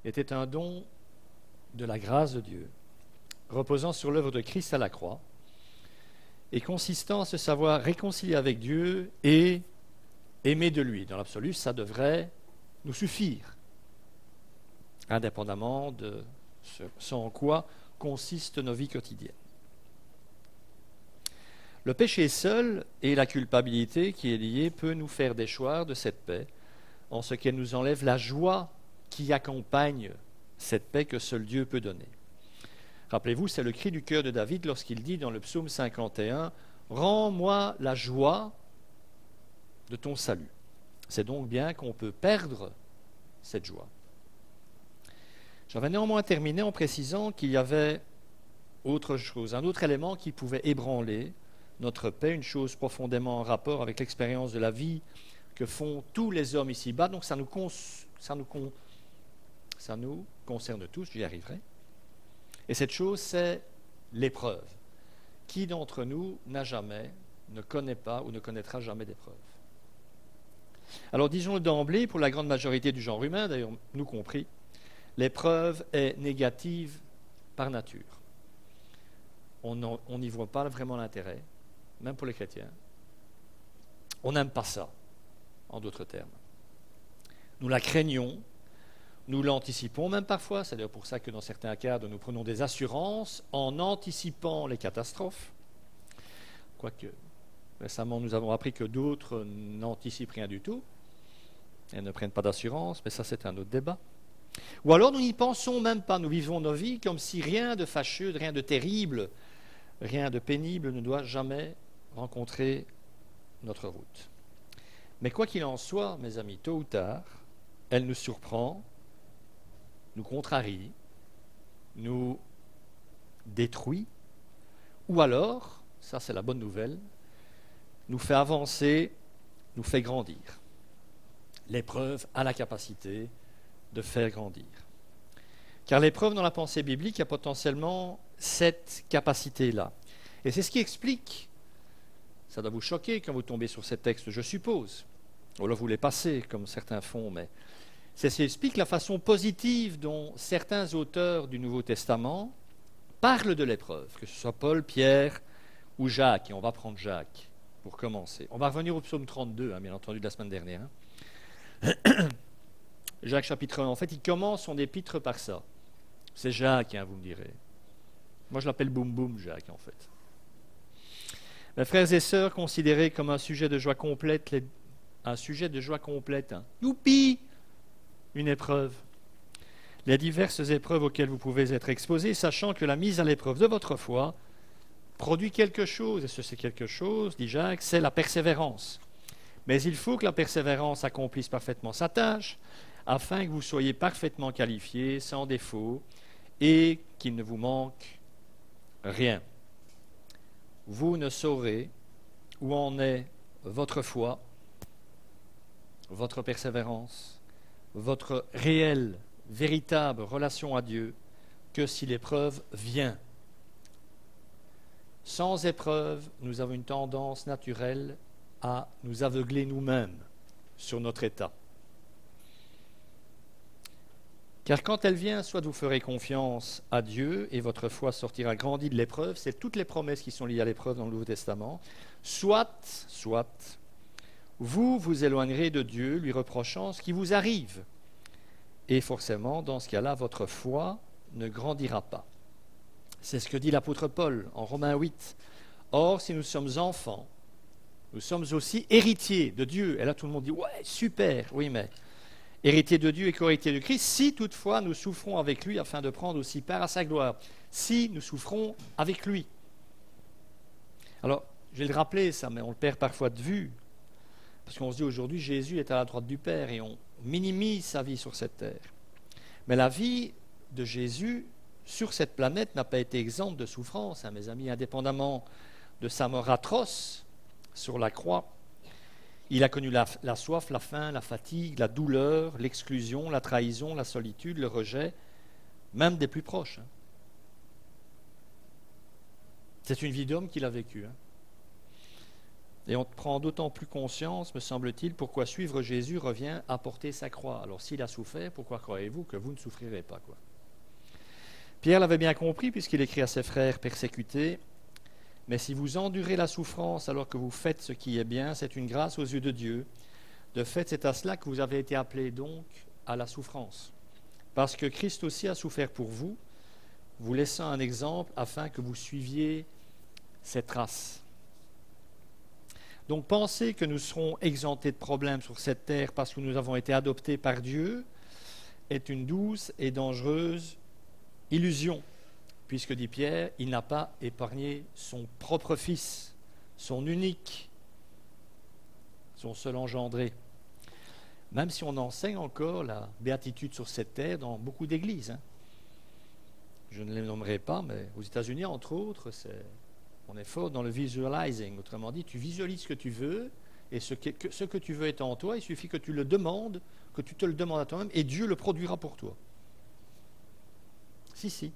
était un don de la grâce de Dieu, reposant sur l'œuvre de Christ à la croix, et consistant à se savoir réconcilié avec Dieu et aimer de lui. Dans l'absolu, ça devrait nous suffire, indépendamment de ce en quoi consistent nos vies quotidiennes. Le péché seul et la culpabilité qui est liée peut nous faire déchoir de cette paix, en ce qu'elle nous enlève la joie qui accompagne cette paix que seul Dieu peut donner. Rappelez-vous, c'est le cri du cœur de David lorsqu'il dit dans le psaume 51 « Rends-moi la joie de ton salut ». C'est donc bien qu'on peut perdre cette joie. J'avais néanmoins terminé en précisant qu'il y avait autre chose, un autre élément qui pouvait ébranler notre paix, une chose profondément en rapport avec l'expérience de la vie que font tous les hommes ici-bas. Donc ça nous concerne tous, j'y arriverai. Et cette chose, c'est l'épreuve. Qui d'entre nous n'a jamais, ne connaît pas ou ne connaîtra jamais d'épreuve? Alors disons-le d'emblée, pour la grande majorité du genre humain, d'ailleurs nous compris, l'épreuve est négative par nature. On n'y voit pas vraiment l'intérêt, même pour les chrétiens. On n'aime pas ça, en d'autres termes. Nous la craignons, nous l'anticipons même parfois. C'est d'ailleurs pour ça que dans certains cadres, nous prenons des assurances en anticipant les catastrophes. Quoique, récemment, nous avons appris que d'autres n'anticipent rien du tout. Elles ne prennent pas d'assurance, mais ça, c'est un autre débat. Ou alors, nous n'y pensons même pas. Nous vivons nos vies comme si rien de fâcheux, rien de terrible, rien de pénible ne doit jamais rencontrer notre route. Mais quoi qu'il en soit, mes amis, tôt ou tard, elle nous surprend, nous contrarie, nous détruit, ou alors, ça c'est la bonne nouvelle, nous fait avancer, nous fait grandir. L'épreuve a la capacité de faire grandir. Car l'épreuve dans la pensée biblique a potentiellement cette capacité-là. Et c'est ce qui explique, ça doit vous choquer quand vous tombez sur ces textes, je suppose, ou alors vous les passez comme certains font, mais c'est ce qui explique la façon positive dont certains auteurs du Nouveau Testament parlent de l'épreuve, que ce soit Paul, Pierre ou Jacques, et on va prendre Jacques pour commencer. On va revenir au psaume 32, bien entendu, de la semaine dernière. Jacques chapitre 1, en fait, il commence son épître par ça. C'est Jacques, vous me direz. Moi, je l'appelle Boum Boum Jacques, en fait. Mes frères et sœurs, considérés comme un sujet de joie complète, youpi, une épreuve. Les diverses épreuves auxquelles vous pouvez être exposés, sachant que la mise à l'épreuve de votre foi produit quelque chose, et ce c'est quelque chose, dit Jacques, c'est la persévérance. Mais il faut que la persévérance accomplisse parfaitement sa tâche, afin que vous soyez parfaitement qualifiés, sans défaut, et qu'il ne vous manque rien. Vous ne saurez où en est votre foi, votre persévérance, votre réelle, véritable relation à Dieu, que si l'épreuve vient. Sans épreuve, nous avons une tendance naturelle à nous aveugler nous-mêmes sur notre état. Car quand elle vient, soit vous ferez confiance à Dieu et votre foi sortira grandie de l'épreuve, c'est toutes les promesses qui sont liées à l'épreuve dans le Nouveau Testament, soit vous vous éloignerez de Dieu, lui reprochant ce qui vous arrive. Et forcément, dans ce cas-là, votre foi ne grandira pas. C'est ce que dit l'apôtre Paul en Romains 8. Or, si nous sommes enfants, nous sommes aussi héritiers de Dieu. Et là, tout le monde dit, ouais, super, oui, mais héritiers de Dieu et co-héritiers de Christ, si toutefois nous souffrons avec lui afin de prendre aussi part à sa gloire. Si nous souffrons avec lui. Alors, je vais le rappeler ça, mais on le perd parfois de vue. Parce qu'on se dit aujourd'hui, Jésus est à la droite du Père et on minimise sa vie sur cette terre. Mais la vie de Jésus sur cette planète n'a pas été exempte de souffrance, mes amis, indépendamment de sa mort atroce sur la croix. Il a connu la soif, la faim, la fatigue, la douleur, l'exclusion, la trahison, la solitude, le rejet, même des plus proches. C'est une vie d'homme qu'il a vécue. Et on prend d'autant plus conscience, me semble-t-il, pourquoi suivre Jésus revient à porter sa croix. Alors s'il a souffert, pourquoi croyez-vous que vous ne souffrirez pas, quoi? Pierre l'avait bien compris puisqu'il écrit à ses frères persécutés, « Mais si vous endurez la souffrance alors que vous faites ce qui est bien, c'est une grâce aux yeux de Dieu. De fait, c'est à cela que vous avez été appelés donc à la souffrance. Parce que Christ aussi a souffert pour vous, vous laissant un exemple afin que vous suiviez ses traces. » Donc penser que nous serons exemptés de problèmes sur cette terre parce que nous avons été adoptés par Dieu est une douce et dangereuse illusion, puisque, dit Pierre, il n'a pas épargné son propre fils, son unique, son seul engendré. Même si on enseigne encore la béatitude sur cette terre dans beaucoup d'églises. Je ne les nommerai pas, mais aux États-Unis, entre autres, on est fort dans le visualizing. Autrement dit, tu visualises ce que tu veux, et ce que tu veux est en toi, il suffit que tu le demandes, que tu te le demandes à toi-même, et Dieu le produira pour toi. Si.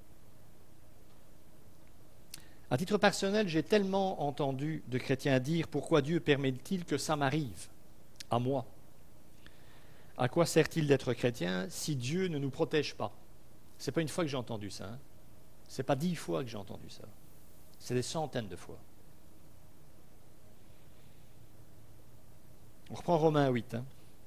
À titre personnel, j'ai tellement entendu de chrétiens dire « Pourquoi Dieu permet-il que ça m'arrive, à moi ?» À quoi sert-il d'être chrétien si Dieu ne nous protège pas? Ce n'est pas une fois que j'ai entendu ça. Ce n'est pas 10 fois que j'ai entendu ça. C'est des centaines de fois. On reprend Romains 8.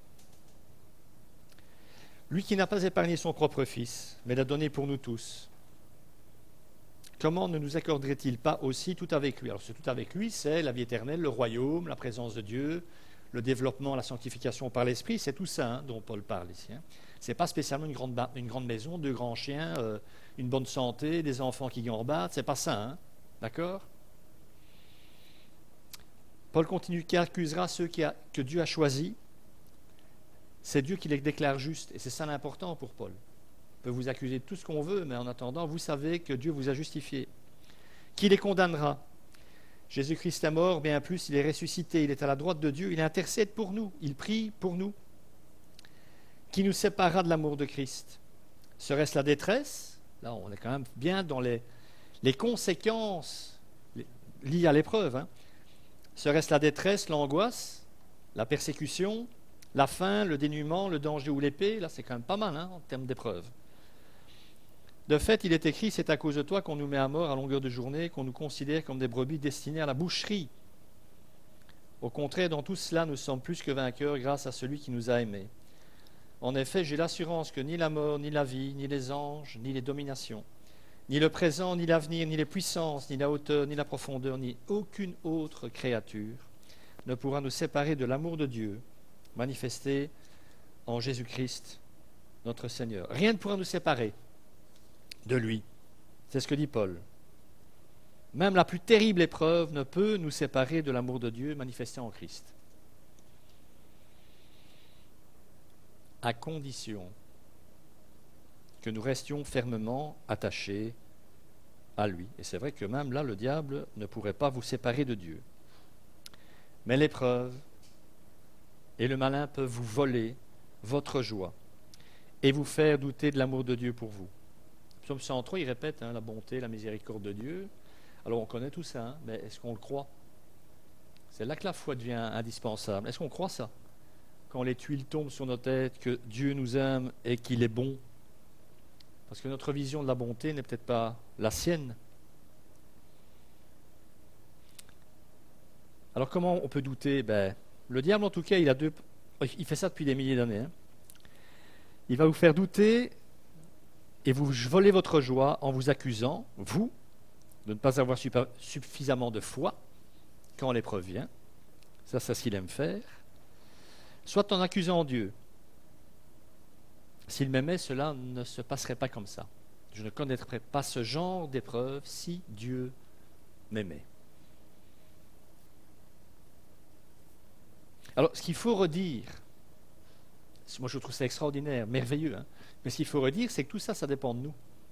Lui qui n'a pas épargné son propre Fils, mais l'a donné pour nous tous, comment ne nous accorderait-il pas aussi tout avec lui? Alors ce tout avec lui, c'est la vie éternelle, le royaume, la présence de Dieu, le développement, la sanctification par l'Esprit, c'est tout ça dont Paul parle ici. Ce n'est pas spécialement une grande maison, 2 grands chiens, une bonne santé, des enfants qui gambatent, c'est pas ça, d'accord? Paul continue, qui accusera ceux que Dieu a choisis. C'est Dieu qui les déclare justes, et c'est ça l'important pour Paul. On peut vous accuser de tout ce qu'on veut, mais en attendant, vous savez que Dieu vous a justifié. Qui les condamnera? Jésus-Christ est mort, bien plus, il est ressuscité, il est à la droite de Dieu, il intercède pour nous, il prie pour nous. Qui nous séparera de l'amour de Christ? Serait-ce la détresse? Là, on est quand même bien dans les conséquences liées à l'épreuve. Serait-ce la détresse, l'angoisse, la persécution, la faim, le dénuement, le danger ou l'épée? Là, c'est quand même pas mal en termes d'épreuve. De fait, il est écrit, c'est à cause de toi qu'on nous met à mort à longueur de journée, qu'on nous considère comme des brebis destinées à la boucherie. Au contraire, dans tout cela, nous sommes plus que vainqueurs grâce à celui qui nous a aimés. En effet, j'ai l'assurance que ni la mort, ni la vie, ni les anges, ni les dominations, ni le présent, ni l'avenir, ni les puissances, ni la hauteur, ni la profondeur, ni aucune autre créature ne pourra nous séparer de l'amour de Dieu manifesté en Jésus-Christ, notre Seigneur. Rien ne pourra nous séparer de lui. C'est ce que dit Paul. Même la plus terrible épreuve ne peut nous séparer de l'amour de Dieu manifesté en Christ. À condition que nous restions fermement attachés à lui. Et c'est vrai que même là, le diable ne pourrait pas vous séparer de Dieu. Mais l'épreuve et le malin peuvent vous voler votre joie et vous faire douter de l'amour de Dieu pour vous. Psaume 103, il répète la bonté, la miséricorde de Dieu. Alors on connaît tout ça, mais est-ce qu'on le croit? C'est là que la foi devient indispensable. Est-ce qu'on croit ça? Quand les tuiles tombent sur nos têtes, que Dieu nous aime et qu'il est bon? Parce que notre vision de la bonté n'est peut-être pas la sienne. Alors comment on peut douter? Le diable, en tout cas, il fait ça depuis des milliers d'années. Il va vous faire douter et vous voler votre joie en vous accusant, vous, de ne pas avoir suffisamment de foi quand l'épreuve vient. Ça, c'est ce qu'il aime faire. Soit en accusant Dieu. S'il m'aimait, cela ne se passerait pas comme ça. Je ne connaîtrais pas ce genre d'épreuve si Dieu m'aimait. Alors, ce qu'il faut redire, moi je trouve ça extraordinaire, merveilleux, mais ce qu'il faut redire, c'est que tout ça, ça dépend de nous.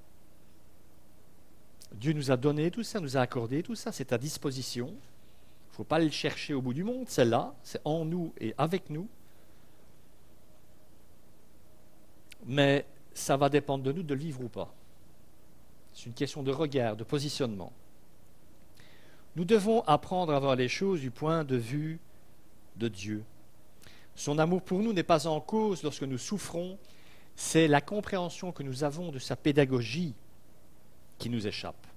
Dieu nous a donné tout ça, nous a accordé tout ça, c'est à disposition. Il ne faut pas aller le chercher au bout du monde, c'est là, c'est en nous et avec nous. Mais ça va dépendre de nous de le vivre ou pas. C'est une question de regard, de positionnement. Nous devons apprendre à voir les choses du point de vue de Dieu. Son amour pour nous n'est pas en cause lorsque nous souffrons, c'est la compréhension que nous avons de sa pédagogie qui nous échappe.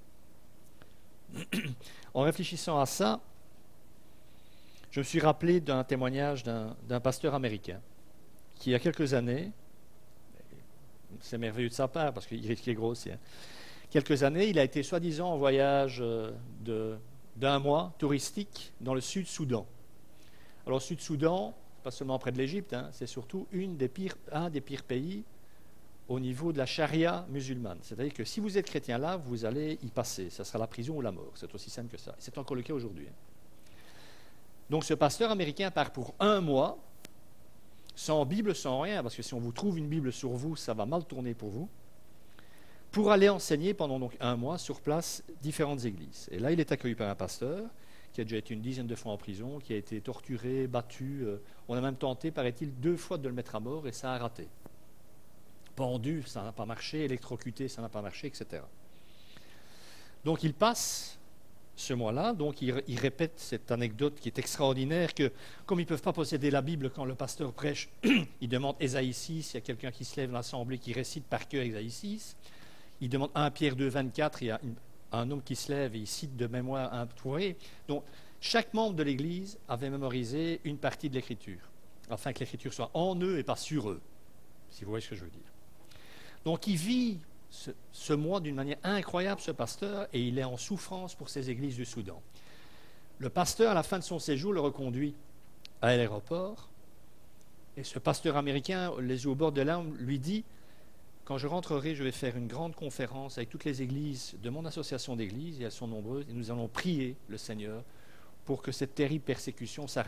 En réfléchissant à ça, je me suis rappelé d'un témoignage d'un pasteur américain qui, il y a quelques années, c'est merveilleux de sa part parce qu'il est gros aussi, hein, quelques années, il a été soi-disant en voyage d'un mois touristique dans le Sud-Soudan. Alors, Sud-Soudan, pas seulement près de l'Égypte, hein, c'est surtout un des pires pays au niveau de la charia musulmane. C'est-à-dire que si vous êtes chrétien là, vous allez y passer. Ça sera la prison ou la mort. C'est aussi simple que ça. C'est encore le cas aujourd'hui. Hein. Donc, ce pasteur américain part pour un mois, sans Bible, sans rien, parce que si on vous trouve une Bible sur vous, ça va mal tourner pour vous, pour aller enseigner pendant donc un mois sur place différentes églises. Et là, il est accueilli par un pasteur qui a déjà été une dizaine de fois en prison, qui a été torturé, battu. On a même tenté, paraît-il, 2 fois de le mettre à mort et ça a raté. Pendu, ça n'a pas marché, électrocuté, ça n'a pas marché, etc. Donc il passe ce mois-là, donc il répète cette anecdote qui est extraordinaire, que comme ils ne peuvent pas posséder la Bible quand le pasteur prêche, il demande Ésaïe 6, il y a quelqu'un qui se lève dans l'assemblée qui récite par cœur Ésaïe 6, il demande 1 Pierre 2, 24, il y a un homme qui se lève et il cite de mémoire un touré. Donc chaque membre de l'Église avait mémorisé une partie de l'Écriture, afin que l'Écriture soit en eux et pas sur eux, si vous voyez ce que je veux dire. Donc il vit ce mois d'une manière incroyable, ce pasteur, et il est en souffrance pour ces églises du Soudan. Le pasteur, à la fin de son séjour, le reconduit à l'aéroport, et ce pasteur américain, les yeux au bord de larmes, lui dit « Quand je rentrerai, je vais faire une grande conférence avec toutes les églises de mon association d'églises, et elles sont nombreuses, et nous allons prier le Seigneur pour que cette terrible persécution s'arrête. »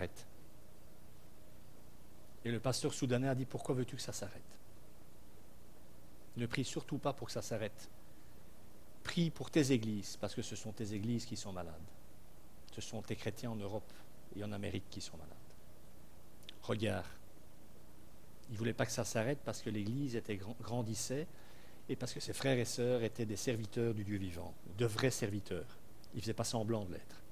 Et le pasteur soudanais a dit « Pourquoi veux-tu que ça s'arrête ? Ne prie surtout pas pour que ça s'arrête. Prie pour tes églises, parce que ce sont tes églises qui sont malades. Ce sont tes chrétiens en Europe et en Amérique qui sont malades. Regarde. » Il ne voulait pas que ça s'arrête parce que l'Église grandissait et parce que ses frères et sœurs étaient des serviteurs du Dieu vivant, de vrais serviteurs. Ils ne faisaient pas semblant de l'être.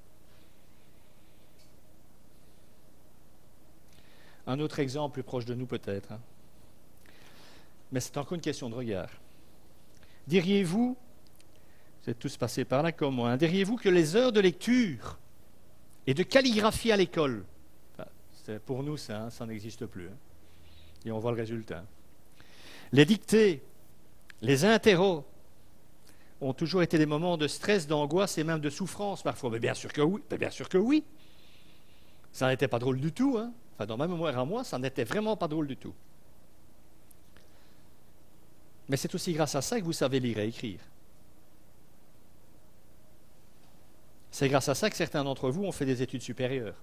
Un autre exemple plus proche de nous peut-être, hein. Mais c'est encore une question de regard. Diriez-vous, vous êtes tous passés par là comme moi, hein, diriez-vous que les heures de lecture et de calligraphie à l'école, pour nous ça n'existe plus, hein, et on voit le résultat. Les dictées, les interros ont toujours été des moments de stress, d'angoisse et même de souffrance parfois. Mais bien sûr que oui, bien sûr que oui. Ça n'était pas drôle du tout, hein. Enfin, dans ma mémoire à moi, ça n'était vraiment pas drôle du tout. Mais c'est aussi grâce à ça que vous savez lire et écrire. C'est grâce à ça que certains d'entre vous ont fait des études supérieures.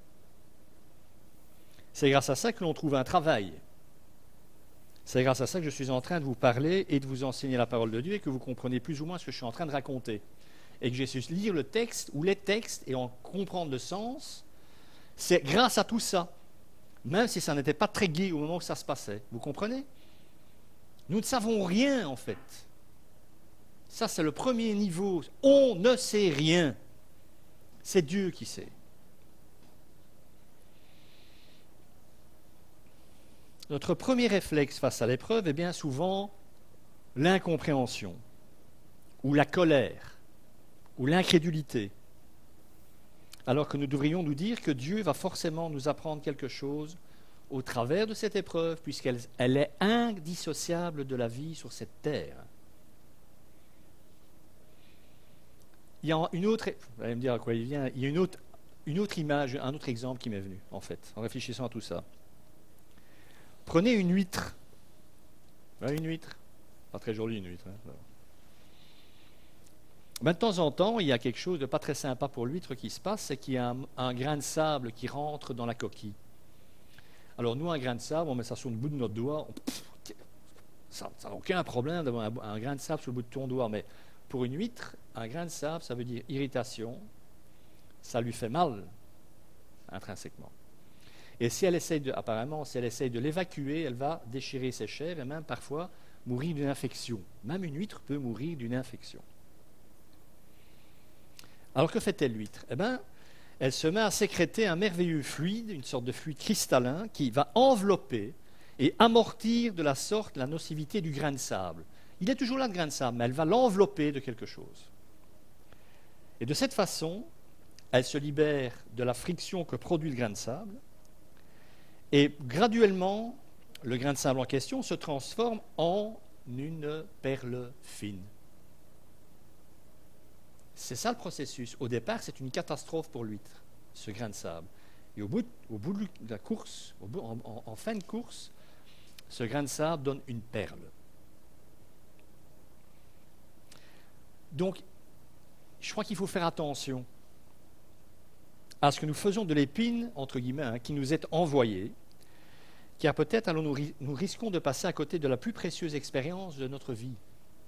C'est grâce à ça que l'on trouve un travail. C'est grâce à ça que je suis en train de vous parler et de vous enseigner la parole de Dieu et que vous comprenez plus ou moins ce que je suis en train de raconter. Et que j'ai su lire le texte ou les textes et en comprendre le sens. C'est grâce à tout ça. Même si ça n'était pas très gai au moment où ça se passait. Vous comprenez ? Nous ne savons rien, en fait. Ça, c'est le premier niveau. On ne sait rien. C'est Dieu qui sait. Notre premier réflexe face à l'épreuve est bien souvent l'incompréhension, ou la colère, ou l'incrédulité. Alors que nous devrions nous dire que Dieu va forcément nous apprendre quelque chose au travers de cette épreuve, puisqu'elle est indissociable de la vie sur cette terre. Il y a une autre, vous allez me dire à quoi il vient, il y a une autre image, un autre exemple qui m'est venu, en fait, en réfléchissant à tout ça. Prenez une huître. Une huître. Pas très jolie, une huître. Hein. Ben, de temps en temps, il y a quelque chose de pas très sympa pour l'huître qui se passe, c'est qu'il y a un grain de sable qui rentre dans la coquille. Alors nous, un grain de sable, on met ça sur le bout de notre doigt, ça n'a aucun problème d'avoir un grain de sable sur le bout de ton doigt, mais pour une huître, un grain de sable, ça veut dire irritation, ça lui fait mal, intrinsèquement. Et si elle essaye de l'évacuer, elle va déchirer ses chairs et même parfois mourir d'une infection. Même une huître peut mourir d'une infection. Alors que fait-elle l'huître? Eh bien, elle se met à sécréter un merveilleux fluide, une sorte de fluide cristallin qui va envelopper et amortir de la sorte la nocivité du grain de sable. Il est toujours là, le grain de sable, mais elle va l'envelopper de quelque chose. Et de cette façon, elle se libère de la friction que produit le grain de sable, et graduellement, le grain de sable en question se transforme en une perle fine. C'est ça le processus. Au départ, c'est une catastrophe pour l'huître, ce grain de sable. Et au bout de la course, en fin de course, ce grain de sable donne une perle. Donc, je crois qu'il faut faire attention à ce que nous faisons de l'épine, entre guillemets, qui nous est envoyée, car peut-être nous risquons de passer à côté de la plus précieuse expérience de notre vie.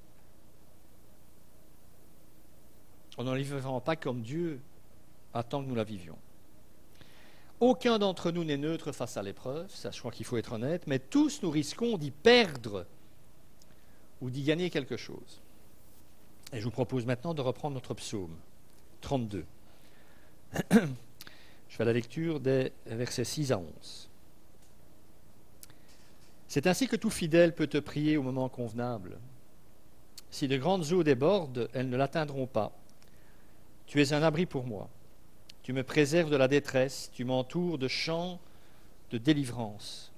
On n'en vivra pas comme Dieu attend que nous la vivions. Aucun d'entre nous n'est neutre face à l'épreuve, ça je crois qu'il faut être honnête, mais tous nous risquons d'y perdre ou d'y gagner quelque chose. Et je vous propose maintenant de reprendre notre psaume 32. Je fais la lecture des versets 6 à 11. C'est ainsi que tout fidèle peut te prier au moment convenable. Si de grandes eaux débordent, elles ne l'atteindront pas. Tu es un abri pour moi. Tu me préserves de la détresse, tu m'entoures de chants de délivrance.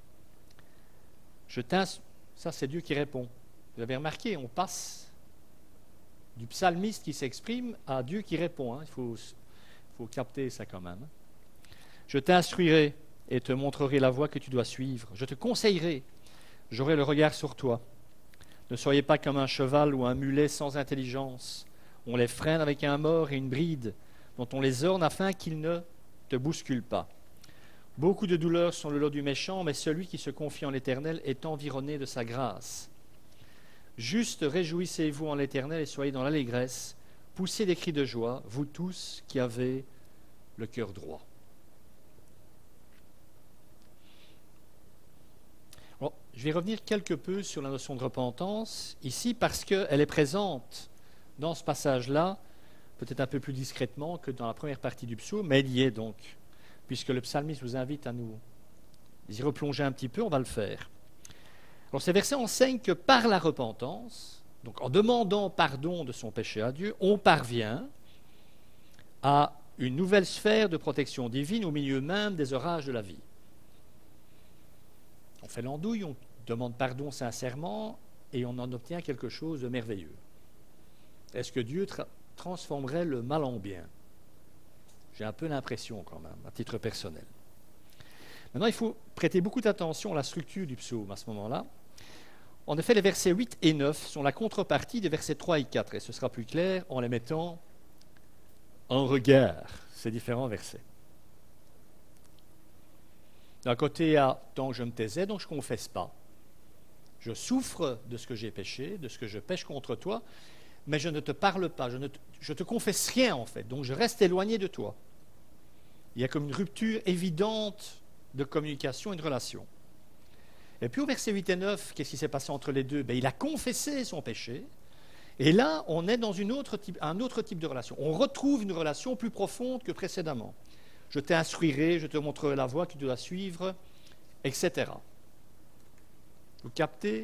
Ça, c'est Dieu qui répond. Vous avez remarqué, on passe du psalmiste qui s'exprime à Dieu qui répond. Il faut capter ça quand même. Je t'instruirai et te montrerai la voie que tu dois suivre. Je te conseillerai, j'aurai le regard sur toi. Ne soyez pas comme un cheval ou un mulet sans intelligence. On les freine avec un mors et une bride, dont on les orne afin qu'ils ne te bousculent pas. Beaucoup de douleurs sont le lot du méchant, mais celui qui se confie en l'Éternel est environné de sa grâce. Juste réjouissez-vous en l'Éternel et soyez dans l'allégresse. Poussez des cris de joie, vous tous qui avez le cœur droit. Bon, je vais revenir quelque peu sur la notion de repentance ici parce qu'elle est présente dans ce passage-là, peut-être un peu plus discrètement que dans la première partie du psaume, mais elle y est donc. Puisque le psalmiste nous invite à nous y replonger un petit peu, on va le faire. Alors ces versets enseignent que par la repentance, donc en demandant pardon de son péché à Dieu, on parvient à une nouvelle sphère de protection divine au milieu même des orages de la vie. On fait l'andouille, on demande pardon sincèrement et on en obtient quelque chose de merveilleux. Est-ce que Dieu transformerait le mal en bien? J'ai un peu l'impression quand même, à titre personnel. Maintenant, il faut prêter beaucoup d'attention à la structure du psaume à ce moment-là. En effet, les versets 8 et 9 sont la contrepartie des versets 3 et 4, et ce sera plus clair en les mettant en regard, ces différents versets. D'un côté, il y a « tant que je me taisais, donc je ne confesse pas. Je souffre de ce que j'ai péché, de ce que je pêche contre toi, mais je ne te parle pas, je te confesse rien en fait, donc je reste éloigné de toi. » Il y a comme une rupture évidente de communication et de relation. Et puis au verset 8 et 9, qu'est-ce qui s'est passé entre les deux? Il a confessé son péché, et là on est dans un autre type de relation. On retrouve une relation plus profonde que précédemment. Je t'instruirai, je te montrerai la voie que tu dois suivre, etc. Vous captez?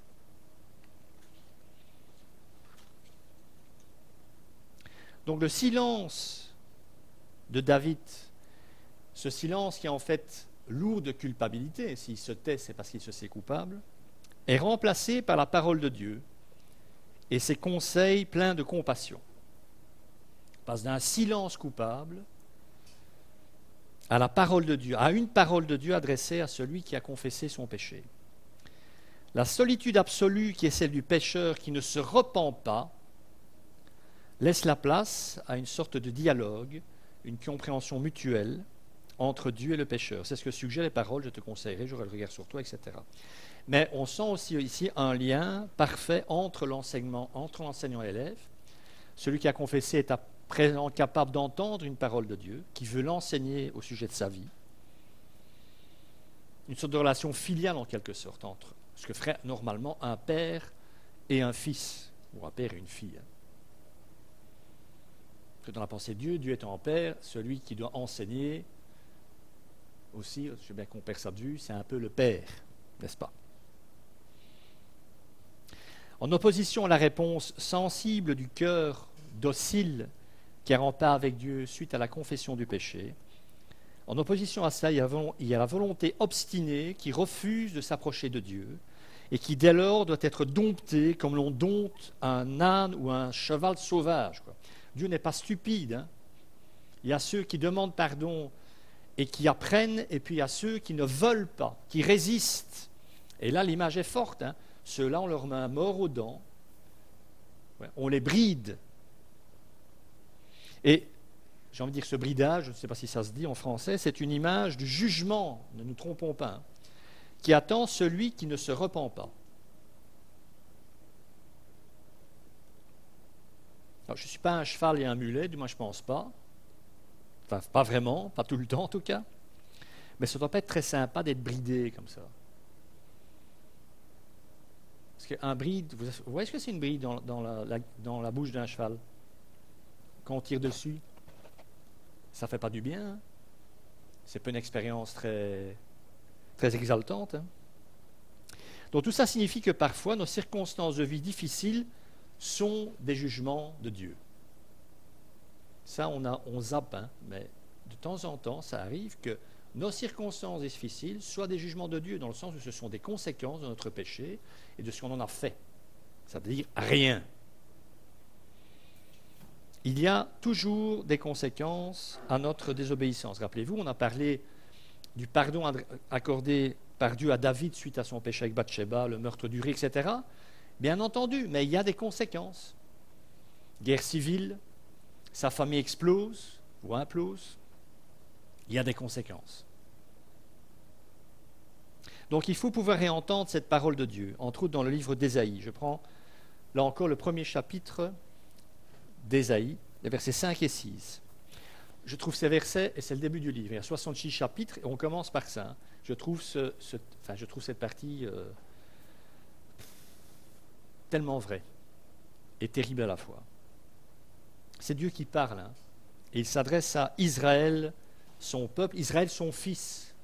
Donc le silence de David, ce silence qui est en fait lourd de culpabilité, s'il se tait, c'est parce qu'il se sait coupable, est remplacé par la parole de Dieu et ses conseils pleins de compassion. On passe d'un silence coupable à la parole de Dieu, à une parole de Dieu adressée à celui qui a confessé son péché. La solitude absolue qui est celle du pécheur qui ne se repent pas laisse la place à une sorte de dialogue, une compréhension mutuelle entre Dieu et le pécheur. C'est ce que suggèrent les paroles, je te conseillerai, j'aurai le regard sur toi, etc. Mais on sent aussi ici un lien parfait entre l'enseignant et l'élève. Celui qui a confessé est à présent capable d'entendre une parole de Dieu, qui veut l'enseigner au sujet de sa vie. Une sorte de relation filiale en quelque sorte entre ce que ferait normalement un père et un fils, ou un père et une fille. que dans la pensée de Dieu, Dieu étant Père, celui qui doit enseigner aussi, je veux bien qu'on perd ça de vue, c'est un peu le Père, n'est-ce pas? En opposition à la réponse sensible du cœur docile qui rend pas avec Dieu suite à la confession du péché, en opposition à ça, il y a la volonté obstinée qui refuse de s'approcher de Dieu et qui dès lors doit être domptée comme l'on dompte un âne ou un cheval sauvage, quoi. Dieu n'est pas stupide, hein. Il y a ceux qui demandent pardon et qui apprennent, et puis il y a ceux qui ne veulent pas, qui résistent. Et là, l'image est forte, hein. Ceux-là, on leur met un mort aux dents, ouais, on les bride. Et j'ai envie de dire, ce bridage, je ne sais pas si ça se dit en français, c'est une image du jugement, ne nous trompons pas, hein, qui attend celui qui ne se repent pas. Alors, je ne suis pas un cheval et un mulet, du moins je ne pense pas. Enfin, pas vraiment, pas tout le temps en tout cas. Mais ça ne doit pas être très sympa d'être bridé comme ça. Parce qu'un bride, vous voyez ce que c'est une bride dans la bouche d'un cheval? Quand on tire dessus, ça ne fait pas du bien. Hein? C'est pas une expérience très, très exaltante. Hein? Donc tout ça signifie que parfois nos circonstances de vie difficiles sont des jugements de Dieu. Ça, on zappe, hein? Mais de temps en temps, ça arrive que nos circonstances difficiles soient des jugements de Dieu, dans le sens où ce sont des conséquences de notre péché et de ce qu'on en a fait. C'est-à-dire rien. Il y a toujours des conséquences à notre désobéissance. Rappelez-vous, on a parlé du pardon accordé par Dieu à David suite à son péché avec Bathsheba, le meurtre d'Uri, etc. Bien entendu, mais il y a des conséquences. Guerre civile, sa famille explose ou implose, il y a des conséquences. Donc il faut pouvoir réentendre cette parole de Dieu, entre autres dans le livre d'Ésaïe. Je prends là encore le premier chapitre d'Ésaïe, les versets 5 et 6. Je trouve ces versets, et c'est le début du livre, il y a 66 chapitres, et on commence par ça. Hein. Je trouve cette partie tellement vraie et terrible à la fois. C'est Dieu qui parle, hein, et il s'adresse à Israël, son peuple, Israël, son fils.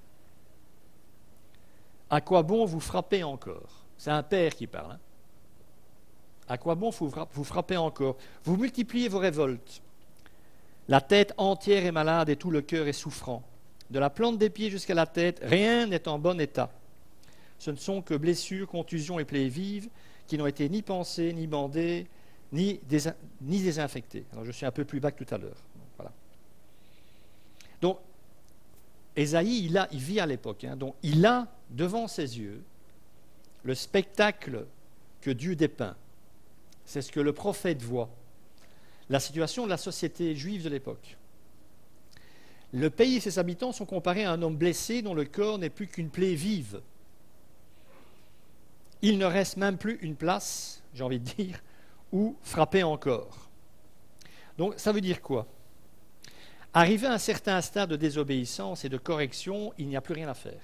À quoi bon vous frapper encore? C'est un père qui parle. Hein. À quoi bon vous frapper encore? Vous multipliez vos révoltes. La tête entière est malade et tout le cœur est souffrant. De la plante des pieds jusqu'à la tête, rien n'est en bon état. Ce ne sont que blessures, contusions et plaies vives qui n'ont été ni pansées, ni bandées, ni désinfectées. Alors je suis un peu plus bas que tout à l'heure. Voilà. Donc, Ésaïe, il vit à l'époque. Hein, donc, il a devant ses yeux le spectacle que Dieu dépeint. C'est ce que le prophète voit. La situation de la société juive de l'époque. Le pays et ses habitants sont comparés à un homme blessé dont le corps n'est plus qu'une plaie vive. Il ne reste même plus une place, j'ai envie de dire, où frapper encore. Donc ça veut dire quoi? Arrivé à un certain stade de désobéissance et de correction, il n'y a plus rien à faire.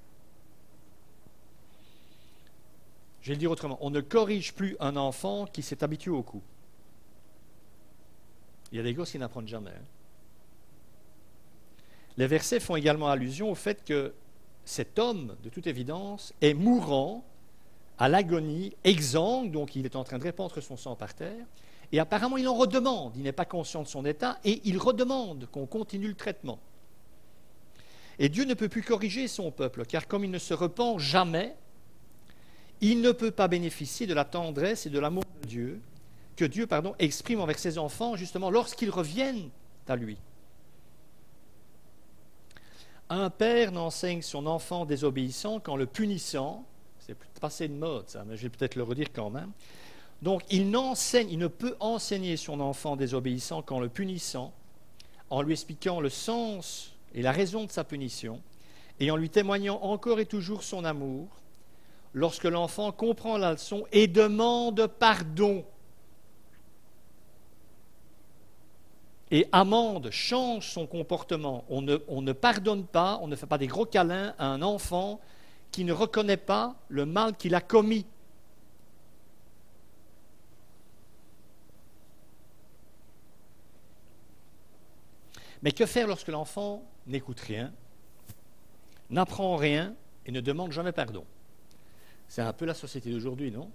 Je vais le dire autrement, on ne corrige plus un enfant qui s'est habitué au coup. Il y a des gosses qui n'apprennent jamais. Hein. Les versets font également allusion au fait que cet homme, de toute évidence, est mourant, à l'agonie, exsangue, donc il est en train de répandre son sang par terre, et apparemment il en redemande, il n'est pas conscient de son état, et il redemande qu'on continue le traitement. Et Dieu ne peut plus corriger son peuple, car comme il ne se repent jamais, il ne peut pas bénéficier de la tendresse et de l'amour de Dieu, que Dieu exprime envers ses enfants, justement, lorsqu'ils reviennent à lui. Un père n'enseigne son enfant désobéissant qu'en le punissant, c'est passé de mode ça, mais je vais peut-être le redire quand même. Donc il ne peut enseigner son enfant désobéissant qu'en le punissant, en lui expliquant le sens et la raison de sa punition, et en lui témoignant encore et toujours son amour, lorsque l'enfant comprend la leçon et demande pardon. Et amende, change son comportement. On ne pardonne pas, on ne fait pas des gros câlins à un enfant qui ne reconnaît pas le mal qu'il a commis. Mais que faire lorsque l'enfant n'écoute rien, n'apprend rien et ne demande jamais pardon? C'est un peu la société d'aujourd'hui, non?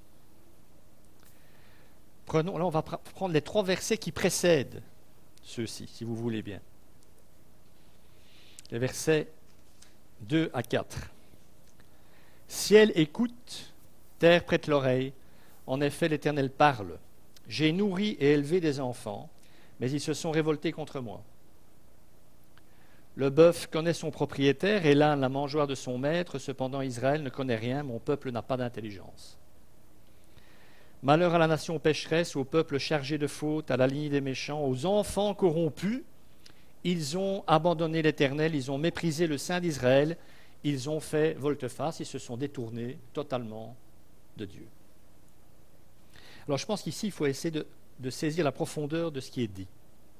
Là, on va prendre les 3 versets qui précèdent ceux-ci, si vous voulez bien. Les versets 2 à 4. Ciel, écoute, terre, prête l'oreille. En effet, l'Éternel parle. J'ai nourri et élevé des enfants, mais ils se sont révoltés contre moi. Le bœuf connaît son propriétaire et l'âne la mangeoire de son maître. Cependant, Israël ne connaît rien, mon peuple n'a pas d'intelligence. Malheur à la nation pécheresse, au peuple chargé de fautes, à la lignée des méchants, aux enfants corrompus. Ils ont abandonné l'Éternel, ils ont méprisé le Saint d'Israël, ils ont fait volte-face, ils se sont détournés totalement de Dieu. Alors je pense qu'ici, il faut essayer de saisir la profondeur de ce qui est dit.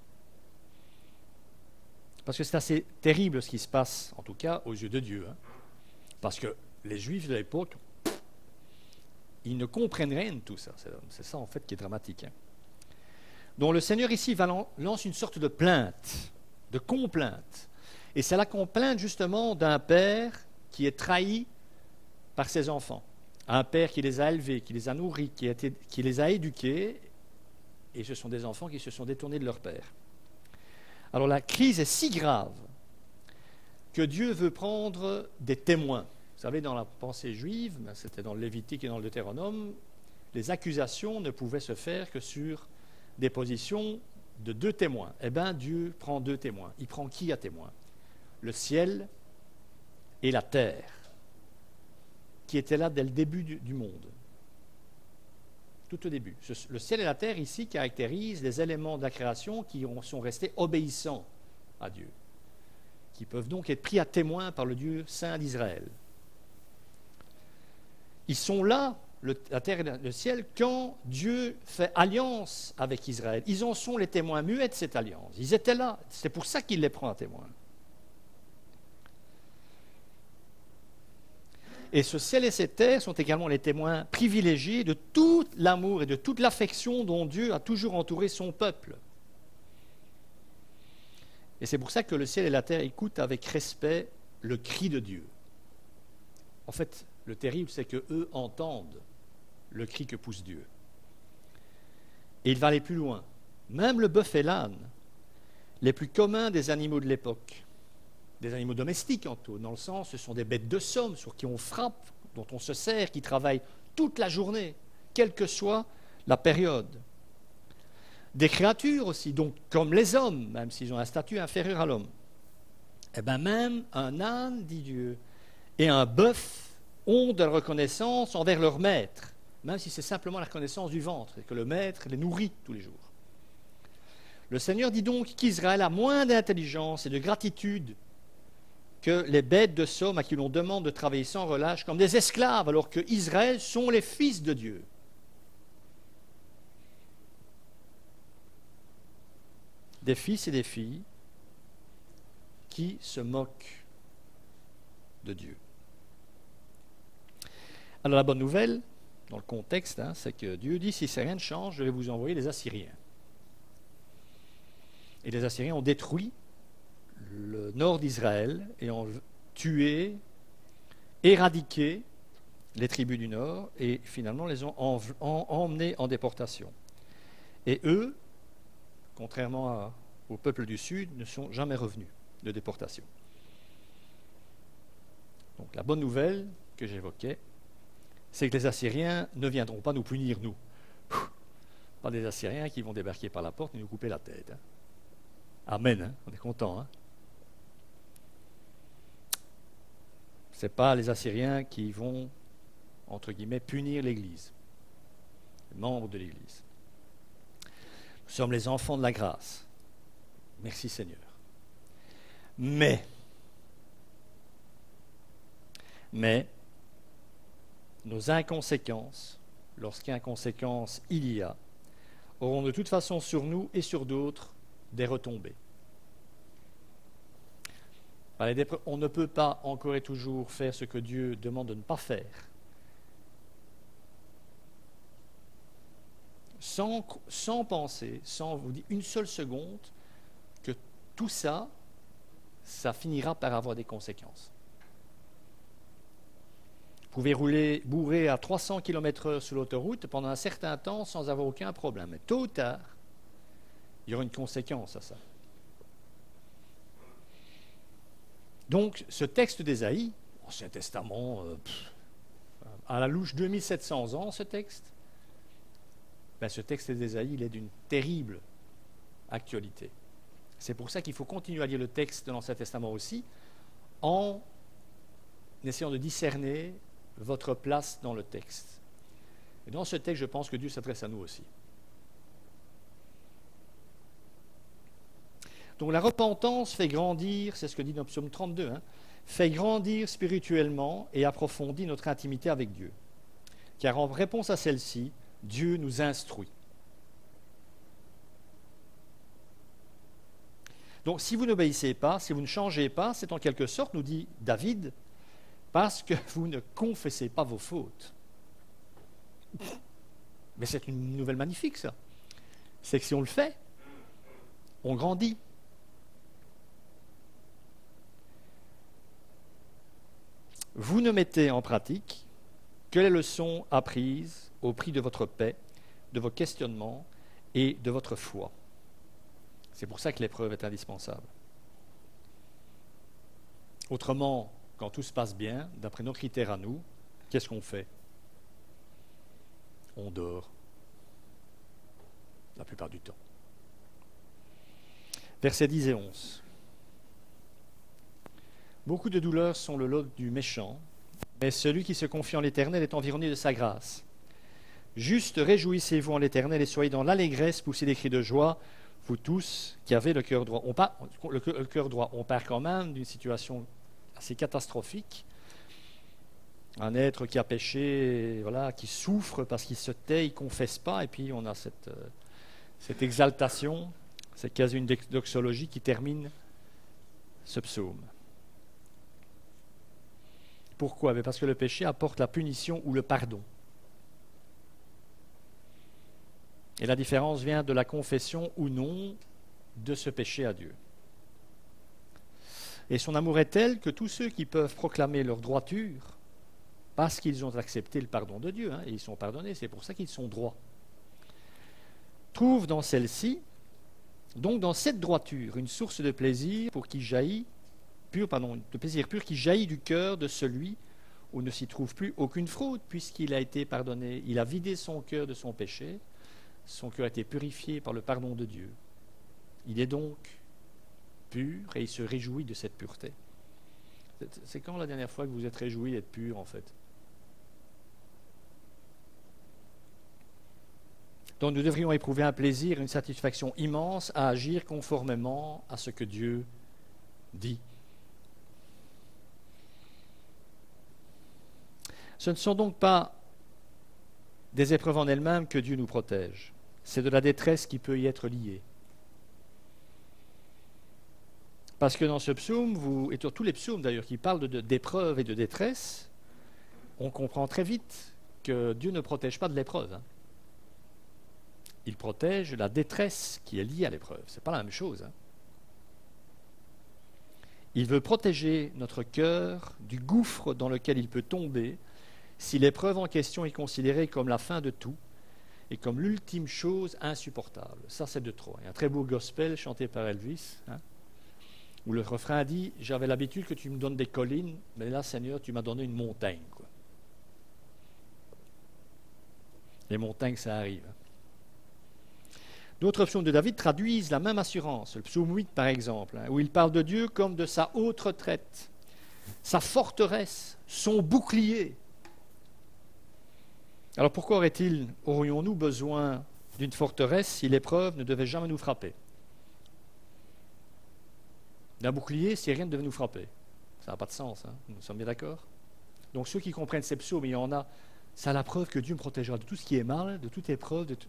Parce que c'est assez terrible ce qui se passe, en tout cas aux yeux de Dieu. Parce que les Juifs de l'époque, ils ne comprennent rien de tout ça. C'est ça en fait qui est dramatique. Donc le Seigneur ici lance une sorte de plainte, de complainte. Et c'est la complainte justement d'un père qui est trahi par ses enfants. Un père qui les a élevés, qui les a nourris, qui les a éduqués. Et ce sont des enfants qui se sont détournés de leur père. Alors la crise est si grave que Dieu veut prendre des témoins. Vous savez, dans la pensée juive, c'était dans le Lévitique et dans le Deutéronome, les accusations ne pouvaient se faire que sur des positions de 2 témoins. Eh bien, Dieu prend 2 témoins. Il prend qui à témoin? Le ciel et la terre, qui étaient là dès le début du monde. Tout au début. Le ciel et la terre, ici, caractérisent les éléments de la création qui sont restés obéissants à Dieu, qui peuvent donc être pris à témoin par le Dieu saint d'Israël. Ils sont là, la terre et le ciel, quand Dieu fait alliance avec Israël. Ils en sont les témoins muets de cette alliance. Ils étaient là. C'est pour ça qu'il les prend à témoin. Et ce ciel et cette terre sont également les témoins privilégiés de tout l'amour et de toute l'affection dont Dieu a toujours entouré son peuple. Et c'est pour ça que le ciel et la terre écoutent avec respect le cri de Dieu. En fait, le terrible, c'est qu'eux entendent le cri que pousse Dieu. Et il va aller plus loin. Même le bœuf et l'âne, les plus communs des animaux de l'époque, des animaux domestiques en tout, dans le sens, ce sont des bêtes de somme sur qui on frappe, dont on se sert, qui travaillent toute la journée, quelle que soit la période. Des créatures aussi, donc comme les hommes, même s'ils ont un statut inférieur à l'homme. Eh bien même un âne, dit Dieu, et un bœuf ont de la reconnaissance envers leur maître, même si c'est simplement la reconnaissance du ventre, et que le maître les nourrit tous les jours. Le Seigneur dit donc qu'Israël a moins d'intelligence et de gratitude que les bêtes de somme à qui l'on demande de travailler sans relâche comme des esclaves, alors que Israël sont les fils de Dieu. Des fils et des filles qui se moquent de Dieu. Alors la bonne nouvelle, dans le contexte, c'est que Dieu dit, si rien ne change, je vais vous envoyer les Assyriens. Et les Assyriens ont détruit le nord d'Israël et ont tué, éradiqué les tribus du nord et finalement les ont emmenés en déportation. Et eux, contrairement au peuple du sud, ne sont jamais revenus de déportation. Donc la bonne nouvelle que j'évoquais, c'est que les Assyriens ne viendront pas nous punir, nous. Pas des Assyriens qui vont débarquer par la porte et nous couper la tête. Amen, on est content. Ce n'est pas les Assyriens qui vont, entre guillemets, punir l'Église, les membres de l'Église. Nous sommes les enfants de la grâce. Merci Seigneur. Mais, nos inconséquences, lorsqu'inconséquence il y a, auront de toute façon sur nous et sur d'autres des retombées. On ne peut pas encore et toujours faire ce que Dieu demande de ne pas faire sans penser, sans vous dire une seule seconde, que tout ça, ça finira par avoir des conséquences. Vous pouvez rouler bourré à 300 km/h sur l'autoroute pendant un certain temps sans avoir aucun problème. Mais tôt ou tard, il y aura une conséquence à ça. Donc, ce texte d'Ésaïe, Ancien Testament, à la louche 2700 ans, ce texte d'Ésaïe, il est d'une terrible actualité. C'est pour ça qu'il faut continuer à lire le texte de l'Ancien Testament aussi, en essayant de discerner votre place dans le texte. Et dans ce texte, je pense que Dieu s'adresse à nous aussi. Donc la repentance fait grandir, c'est ce que dit dans Psaume 32, fait grandir spirituellement et approfondit notre intimité avec Dieu. Car en réponse à celle-ci, Dieu nous instruit. Donc si vous n'obéissez pas, si vous ne changez pas, c'est en quelque sorte, nous dit David, parce que vous ne confessez pas vos fautes. Mais c'est une nouvelle magnifique, ça. C'est que si on le fait, on grandit. Vous ne mettez en pratique que les leçons apprises au prix de votre paix, de vos questionnements et de votre foi. C'est pour ça que l'épreuve est indispensable. Autrement, quand tout se passe bien, d'après nos critères à nous, qu'est-ce qu'on fait? On dort. La plupart du temps. Versets 10 et 11. Beaucoup de douleurs sont le lot du méchant, mais celui qui se confie en l'Éternel est environné de sa grâce. Juste réjouissez-vous en l'Éternel et soyez dans l'allégresse, poussez des cris de joie, vous tous qui avez le cœur droit. Le cœur droit, on part quand même d'une situation assez catastrophique. Un être qui a péché, voilà, qui souffre parce qu'il se tait, il ne confesse pas, et puis on a cette exaltation, c'est quasi une doxologie qui termine ce psaume. Pourquoi? Parce que le péché apporte la punition ou le pardon. Et la différence vient de la confession ou non de ce péché à Dieu. Et son amour est tel que tous ceux qui peuvent proclamer leur droiture, parce qu'ils ont accepté le pardon de Dieu, et ils sont pardonnés, c'est pour ça qu'ils sont droits, trouvent dans celle-ci, donc dans cette droiture, une source de plaisir de plaisir pur qui jaillit du cœur de celui où ne s'y trouve plus aucune fraude, puisqu'il a été pardonné, il a vidé son cœur de son péché, son cœur a été purifié par le pardon de Dieu. Il est donc pur et il se réjouit de cette pureté. C'est quand la dernière fois que vous vous êtes réjoui d'être pur, en fait? Donc nous devrions éprouver un plaisir, une satisfaction immense à agir conformément à ce que Dieu dit. Ce ne sont donc pas des épreuves en elles-mêmes que Dieu nous protège. C'est de la détresse qui peut y être liée. Parce que dans ce psaume, et dans tous les psaumes d'ailleurs qui parlent d'épreuves et de détresse, on comprend très vite que Dieu ne protège pas de l'épreuve. Il protège la détresse qui est liée à l'épreuve. Ce n'est pas la même chose. Il veut protéger notre cœur du gouffre dans lequel il peut tomber si l'épreuve en question est considérée comme la fin de tout et comme l'ultime chose insupportable. Ça, c'est de trop. Il y a un très beau gospel chanté par Elvis, où le refrain dit « J'avais l'habitude que tu me donnes des collines, mais là, Seigneur, tu m'as donné une montagne. » Les montagnes, ça arrive. D'autres psaumes de David traduisent la même assurance. Le psaume 8, par exemple, où il parle de Dieu comme de sa haute retraite, sa forteresse, son bouclier. Alors pourquoi aurions-nous besoin d'une forteresse si l'épreuve ne devait jamais nous frapper? D'un bouclier si rien ne devait nous frapper. Ça n'a pas de sens, nous sommes bien d'accord? Donc ceux qui comprennent ces psaumes, il y en a, c'est la preuve que Dieu me protégera de tout ce qui est mal, de toute épreuve, de tout.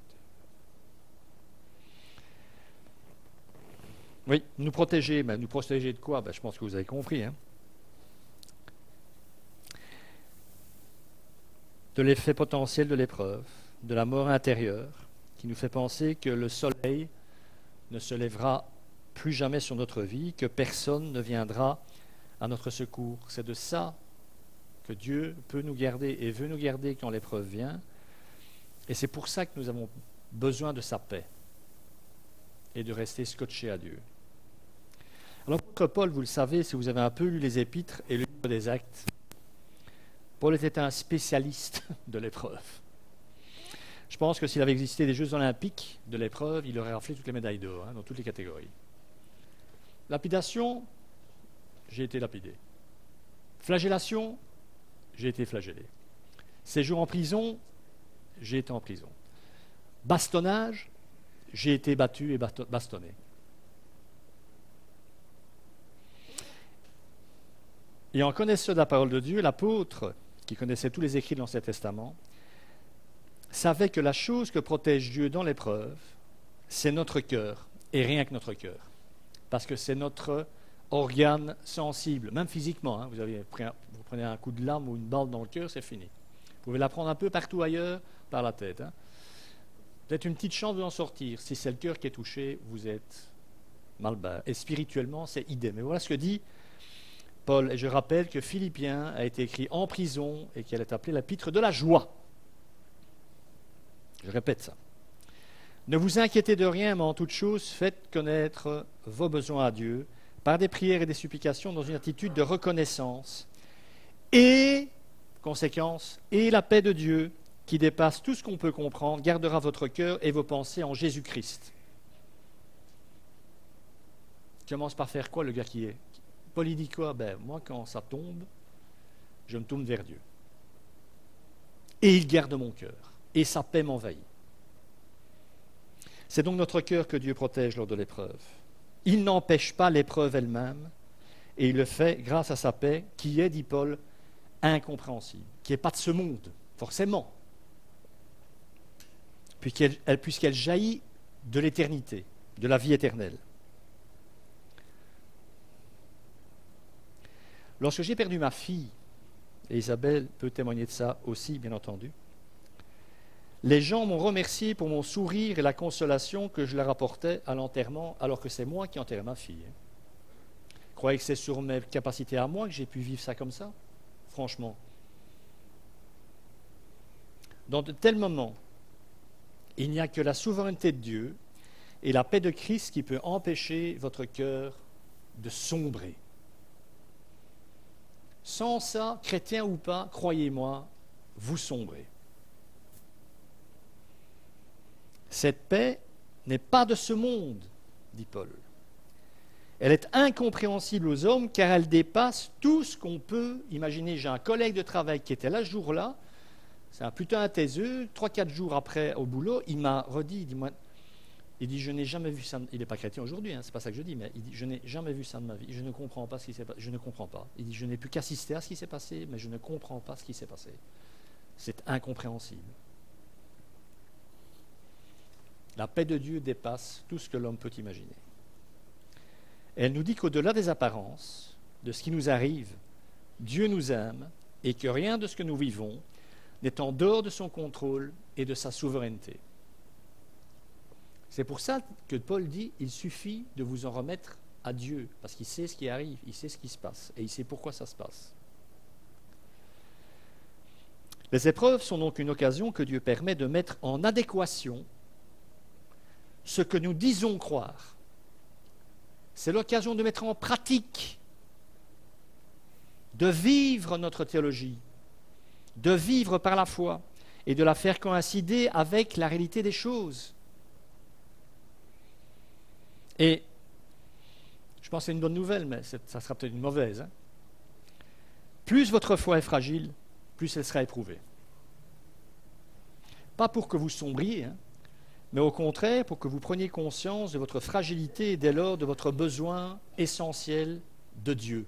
Oui, nous protéger, mais nous protéger de quoi? Je pense que vous avez compris. De l'effet potentiel de l'épreuve, de la mort intérieure, qui nous fait penser que le soleil ne se lèvera plus jamais sur notre vie, que personne ne viendra à notre secours. C'est de ça que Dieu peut nous garder et veut nous garder quand l'épreuve vient. Et c'est pour ça que nous avons besoin de sa paix et de rester scotchés à Dieu. Alors, Paul, vous le savez, si vous avez un peu lu les Épîtres et le livre des Actes, Paul était un spécialiste de l'épreuve. Je pense que s'il avait existé des Jeux olympiques de l'épreuve, il aurait raflé toutes les médailles d'or, dans toutes les catégories. Lapidation, j'ai été lapidé. Flagellation, j'ai été flagellé. Séjour en prison, j'ai été en prison. Bastonnage, j'ai été battu et bastonné. Et en connaisseur de la parole de Dieu, l'apôtre, qui connaissait tous les écrits de l'Ancien Testament, savait que la chose que protège Dieu dans l'épreuve, c'est notre cœur, et rien que notre cœur. Parce que c'est notre organe sensible, même physiquement. Vous prenez un coup de lame ou une balle dans le cœur, c'est fini. Vous pouvez la prendre un peu partout ailleurs, par la tête. Peut-être une petite chance d'en sortir. Si c'est le cœur qui est touché, vous êtes mal barré. Et spirituellement, c'est idem. Mais voilà ce que dit Paul. Et je rappelle que Philippiens a été écrit en prison et qu'elle est appelée l'épître de la joie. Je répète ça. Ne vous inquiétez de rien, mais en toute chose, faites connaître vos besoins à Dieu par des prières et des supplications dans une attitude de reconnaissance. Et, conséquence, et la paix de Dieu, qui dépasse tout ce qu'on peut comprendre, gardera votre cœur et vos pensées en Jésus-Christ. Il commence par faire quoi, le gars qui est? Paul, il dit quoi? Moi, quand ça tombe, je me tourne vers Dieu. Et il garde mon cœur. Et sa paix m'envahit. C'est donc notre cœur que Dieu protège lors de l'épreuve. Il n'empêche pas l'épreuve elle-même, et il le fait grâce à sa paix, qui est, dit Paul, incompréhensible, qui n'est pas de ce monde, forcément, puisqu'elle jaillit de l'éternité, de la vie éternelle. Lorsque j'ai perdu ma fille, et Isabelle peut témoigner de ça aussi, bien entendu, les gens m'ont remercié pour mon sourire et la consolation que je leur apportais à l'enterrement, alors que c'est moi qui enterrais ma fille. Vous croyez que c'est sur mes capacités à moi que j'ai pu vivre ça comme ça? Franchement. Dans de tels moments, il n'y a que la souveraineté de Dieu et la paix de Christ qui peut empêcher votre cœur de sombrer. Sans ça, chrétien ou pas, croyez-moi, vous sombrez. Cette paix n'est pas de ce monde, dit Paul. Elle est incompréhensible aux hommes car elle dépasse tout ce qu'on peut imaginer. J'ai un collègue de travail qui était là ce jour-là, c'est un putain de taiseux, 3-4 jours après au boulot, il m'a redit, il dit je n'ai jamais vu ça, il n'est pas chrétien aujourd'hui, c'est pas ça que je dis, mais il dit je n'ai jamais vu ça de ma vie, je ne comprends pas ce qui s'est passé, je ne comprends pas. Il dit je n'ai pu qu'assister à ce qui s'est passé, mais je ne comprends pas ce qui s'est passé. C'est incompréhensible. La paix de Dieu dépasse tout ce que l'homme peut imaginer. Elle nous dit qu'au-delà des apparences, de ce qui nous arrive, Dieu nous aime et que rien de ce que nous vivons n'est en dehors de son contrôle et de sa souveraineté. C'est pour ça que Paul dit il suffit de vous en remettre à Dieu, parce qu'il sait ce qui arrive, il sait ce qui se passe et il sait pourquoi ça se passe. Les épreuves sont donc une occasion que Dieu permet de mettre en adéquation ce que nous disons croire. C'est l'occasion de mettre en pratique, de vivre notre théologie, de vivre par la foi et de la faire coïncider avec la réalité des choses. Et je pense que c'est une bonne nouvelle, mais ça sera peut-être une mauvaise. Plus votre foi est fragile, plus elle sera éprouvée. Pas pour que vous sombriez, mais au contraire pour que vous preniez conscience de votre fragilité et dès lors de votre besoin essentiel de Dieu.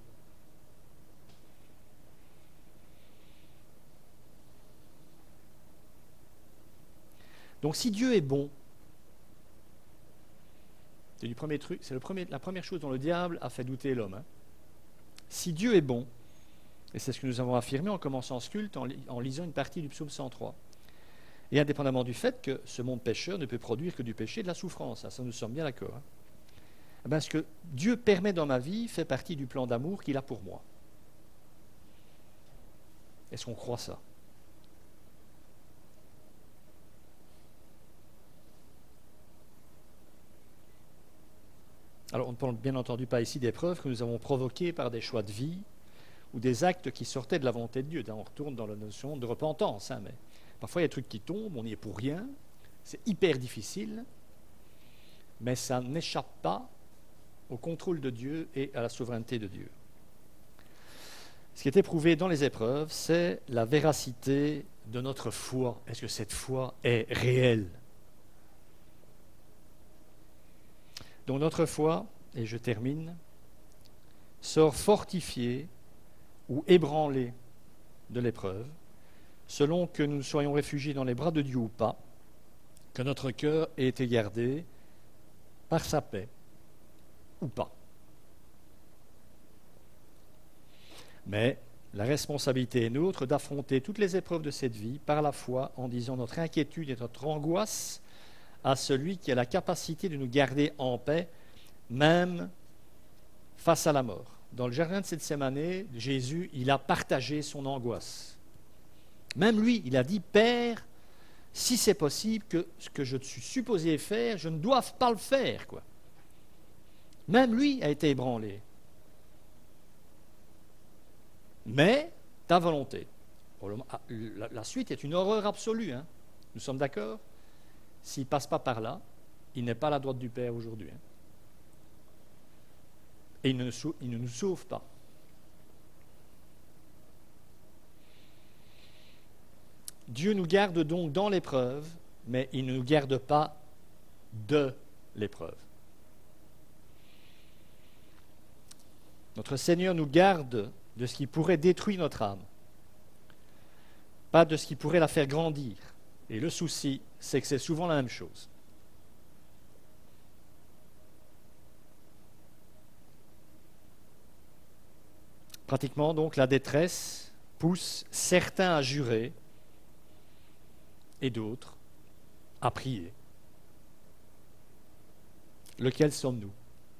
Donc si Dieu est bon, c'est du premier truc, c'est la première chose dont le diable a fait douter l'homme. Si Dieu est bon, et c'est ce que nous avons affirmé en commençant ce culte en lisant une partie du psaume 103, et indépendamment du fait que ce monde pécheur ne peut produire que du péché et de la souffrance, ça nous sommes bien d'accord. Eh bien, ce que Dieu permet dans ma vie fait partie du plan d'amour qu'il a pour moi. Est-ce qu'on croit ça? Alors, on ne parle bien entendu pas ici d'épreuves que nous avons provoquées par des choix de vie ou des actes qui sortaient de la volonté de Dieu. On retourne dans la notion de repentance, mais parfois il y a des trucs qui tombent, on n'y est pour rien, c'est hyper difficile, mais ça n'échappe pas au contrôle de Dieu et à la souveraineté de Dieu. Ce qui est éprouvé dans les épreuves, c'est la véracité de notre foi. Est-ce que cette foi est réelle? Donc notre foi, et je termine, sort fortifiée ou ébranlée de l'épreuve, selon que nous soyons réfugiés dans les bras de Dieu ou pas, que notre cœur ait été gardé par sa paix ou pas. Mais la responsabilité est nôtre d'affronter toutes les épreuves de cette vie par la foi en disant notre inquiétude et notre angoisse à celui qui a la capacité de nous garder en paix, même face à la mort. Dans le jardin de Gethsémani, Jésus, il a partagé son angoisse. Même lui, il a dit, Père, si c'est possible que ce que je suis supposé faire, je ne dois pas le faire, quoi. Même lui a été ébranlé. Mais ta volonté. La suite est une horreur absolue, hein. Nous sommes d'accord? S'il ne passe pas par là, il n'est pas à la droite du Père aujourd'hui. Hein. Et il ne nous sauve pas. Dieu nous garde donc dans l'épreuve, mais il ne nous garde pas de l'épreuve. Notre Seigneur nous garde de ce qui pourrait détruire notre âme, pas de ce qui pourrait la faire grandir. Et le souci, c'est que c'est souvent la même chose. Pratiquement, donc, la détresse pousse certains à jurer et d'autres à prier. Lequel sommes-nous?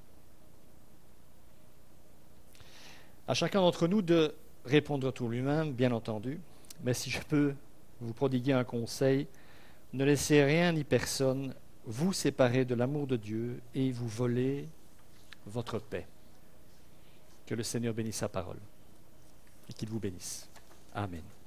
À chacun d'entre nous de répondre tout lui-même, bien entendu, mais si je peux vous prodiguer un conseil, ne laissez rien ni personne vous séparer de l'amour de Dieu et vous voler votre paix. Que le Seigneur bénisse sa parole et qu'il vous bénisse. Amen.